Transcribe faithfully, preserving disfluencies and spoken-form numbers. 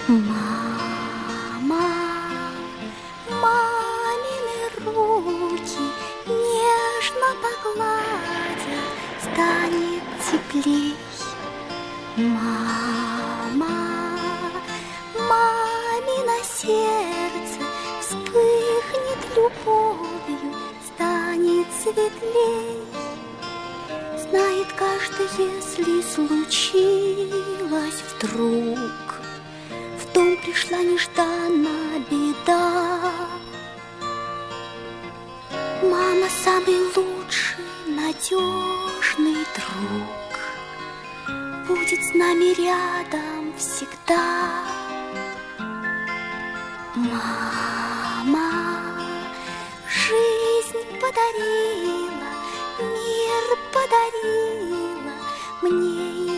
Мама, мамины руки нежно погладят, станет теплей. Мама, мамино сердце вспыхнет любовью, станет светлей. Знает каждый, если случилось вдруг, в дом пришла нежданно беда. Мама самый лучший, надежный друг, будет с нами рядом всегда. Мама жизнь подарила, мир подарила мне и